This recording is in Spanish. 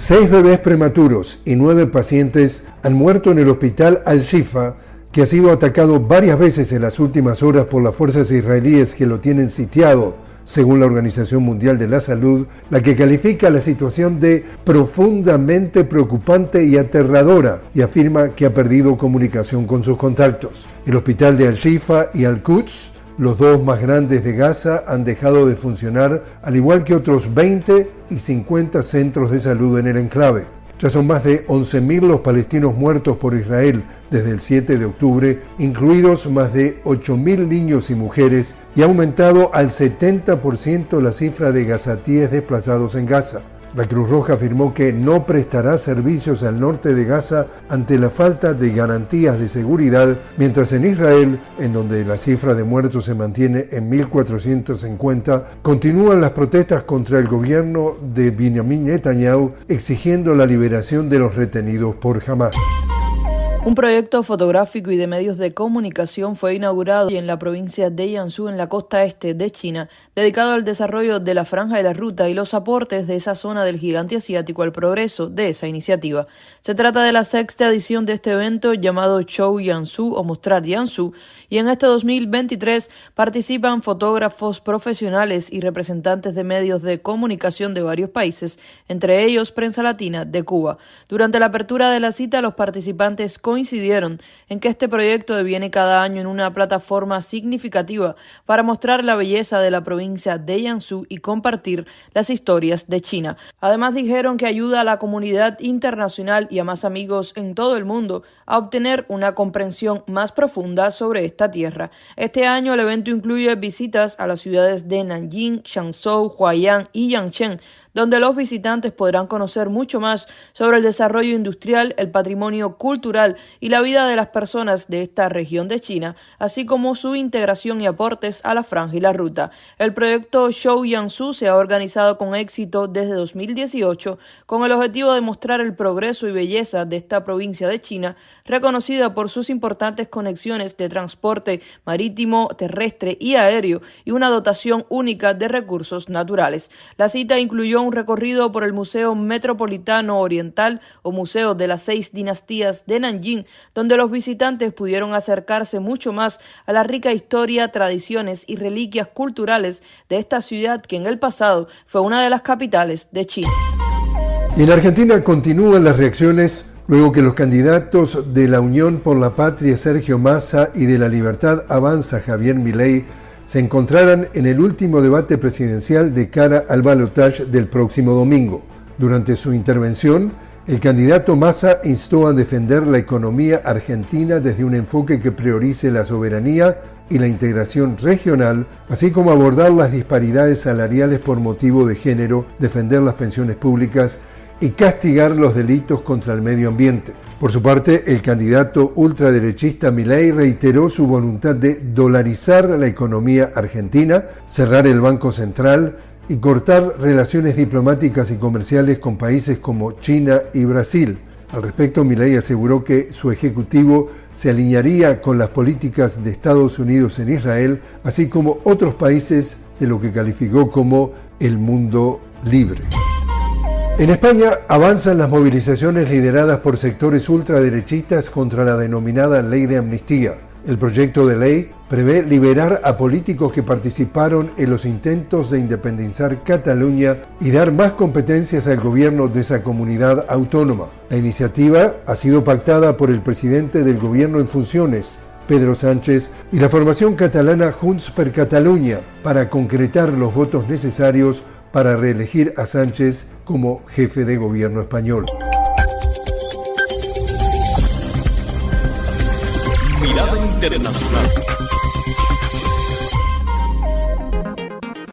6 bebés prematuros y 9 pacientes han muerto en el hospital Al-Shifa, que ha sido atacado varias veces en las últimas horas por las fuerzas israelíes que lo tienen sitiado, según la Organización Mundial de la Salud, la que califica la situación de profundamente preocupante y aterradora y afirma que ha perdido comunicación con sus contactos. El hospital de Al-Shifa y Al-Quds, los dos más grandes de Gaza, han dejado de funcionar, al igual que otros 20 y 50 centros de salud en el enclave. Ya son más de 11.000 los palestinos muertos por Israel desde el 7 de octubre, incluidos más de 8.000 niños y mujeres, y ha aumentado al 70% la cifra de gazatíes desplazados en Gaza. La Cruz Roja afirmó que no prestará servicios al norte de Gaza ante la falta de garantías de seguridad, mientras en Israel, en donde la cifra de muertos se mantiene en 1.450, continúan las protestas contra el gobierno de Benjamin Netanyahu, exigiendo la liberación de los retenidos por Hamas. Un proyecto fotográfico y de medios de comunicación fue inaugurado en la provincia de Jiangsu, en la costa este de China, dedicado al desarrollo de la Franja de la Ruta y los aportes de esa zona del gigante asiático al progreso de esa iniciativa. Se trata de la 6ª edición de este evento llamado Show Jiangsu o Mostrar Jiangsu, y en este 2023 participan fotógrafos profesionales y representantes de medios de comunicación de varios países, entre ellos Prensa Latina de Cuba. Durante la apertura de la cita, los participantes coincidieron en que este proyecto deviene cada año en una plataforma significativa para mostrar la belleza de la provincia de Jiangsu y compartir las historias de China. Además, dijeron que ayuda a la comunidad internacional y a más amigos en todo el mundo a obtener una comprensión más profunda sobre esta tierra. Este año el evento incluye visitas a las ciudades de Nanjing, Changzhou, Huai'an y Yangcheng, donde los visitantes podrán conocer mucho más sobre el desarrollo industrial, el patrimonio cultural y la vida de las personas de esta región de China, así como su integración y aportes a la Franja y la Ruta. El proyecto Show Jiangsu se ha organizado con éxito desde 2018 con el objetivo de mostrar el progreso y belleza de esta provincia de China, reconocida por sus importantes conexiones de transporte marítimo, terrestre y aéreo y una dotación única de recursos naturales. La cita incluyó un recorrido por el Museo Metropolitano Oriental o Museo de las 6 Dinastías de Nanjing, donde los visitantes pudieron acercarse mucho más a la rica historia, tradiciones y reliquias culturales de esta ciudad que en el pasado fue una de las capitales de China. Y en Argentina continúan las reacciones luego que los candidatos de la Unión por la Patria, Sergio Massa, y de la Libertad Avanza, Javier Milei, se encontraran en el último debate presidencial de cara al balotaje del próximo domingo. Durante su intervención, el candidato Massa instó a defender la economía argentina desde un enfoque que priorice la soberanía y la integración regional, así como abordar las disparidades salariales por motivo de género, defender las pensiones públicas y castigar los delitos contra el medio ambiente. Por su parte, el candidato ultraderechista Milei reiteró su voluntad de dolarizar la economía argentina, cerrar el Banco Central y cortar relaciones diplomáticas y comerciales con países como China y Brasil. Al respecto, Milei aseguró que su ejecutivo se alinearía con las políticas de Estados Unidos en Israel, así como otros países de lo que calificó como el mundo libre. En España avanzan las movilizaciones lideradas por sectores ultraderechistas contra la denominada Ley de Amnistía. El proyecto de ley prevé liberar a políticos que participaron en los intentos de independizar Cataluña y dar más competencias al gobierno de esa comunidad autónoma. La iniciativa ha sido pactada por el presidente del gobierno en funciones, Pedro Sánchez, y la formación catalana Junts per Catalunya para concretar los votos necesarios para reelegir a Sánchez como jefe de gobierno español. Mirada Internacional.